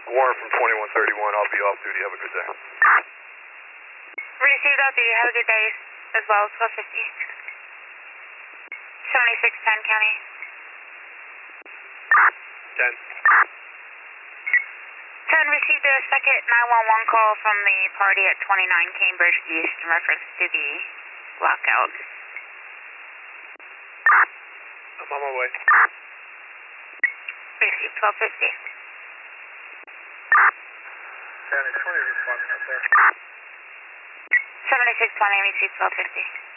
Warren from 2131, I'll be off duty. Have a good day. Received off duty. Have a good day as well. 1250. 7610 County. 10. 10 received a second 911 call from the party at 29 Cambridge East in reference to the blackout. I'm on my way. Received 1250. County 20 response out there. 7620 received 1250.